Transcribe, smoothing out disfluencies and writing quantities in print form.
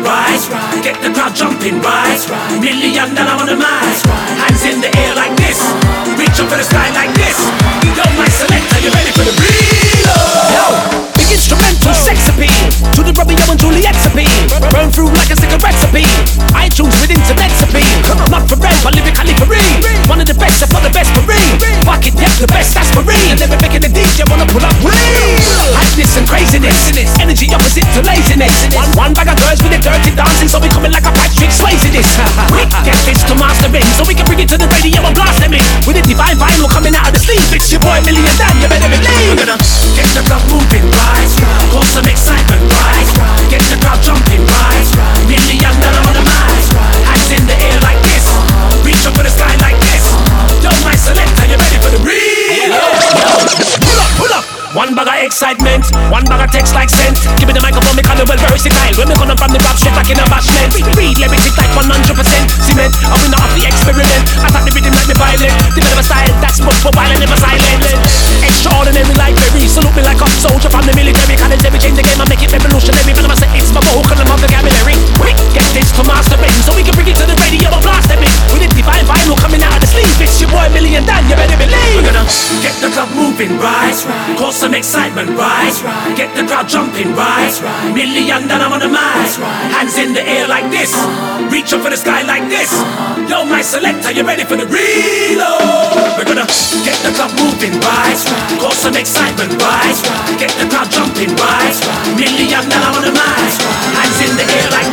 right? Get the crowd jumping, right? $1,000,000 on the mic. Hands in the air like this. Reach up for the sky like this. Yo, my selector, you ready for the reload? Yo, big instrumental sex appeal to the Romeo and Juliet's appeal. Burn through like a cigarette appeal. iTunes with internet's appeal. Not for rent, but lyrically for real. One of the best, if not the best for real. Fuck it, yeah, the best, that's for real. And never making the DJ wanna pull up real. Hotness and craziness, energy opposite to laziness. One bag of girls with a dirty dancing, so we coming like a Patrick Swayze this. We get this to mastering, so we can bring it to the radio and blast them in. With a divine vinyl coming out of the sleeve, it's your boy $1,000,000, you better believe. We're gonna get the club moving, right? Cause some excitement, right? Get the crowd jumping, right? $1,000,000 on the mic. Hands in the air like this. Reach up for the sky like this. Yo, my selector, you ready for the reload? Pull up. One bag of excitement, one bag of text like scent. Give me the microphone, me call it well versatile. When me coming from the rap straight like in a bashment. Read lyrics, it's like 100% cement. I win off the experiment. I thought the rhythm like me violent. Develop a style that's much for while and never silent. Extraordinary like Berry, salute me like a soldier from the military. Cause every change the game, I make it revolutionary. When I say it's my vocal and my vocabulary. Quick, get this to mastering, so we can bring it to the radio and blast them in. With a divine vinyl coming out of the sleeve, it's your boy $1,000,000, you better believe. We're gonna get the club moving, right? Cause some excitement, right? Get the crowd jumping, right? $1,000,000 on the mic. Hands in the air like this. Reach up for the sky like this. Yo, my selector, you ready for the reload? We're gonna get the club moving, right? Cause some excitement, right? Get the crowd jumping, right? $1,000,000 on the mic. Hands in the air like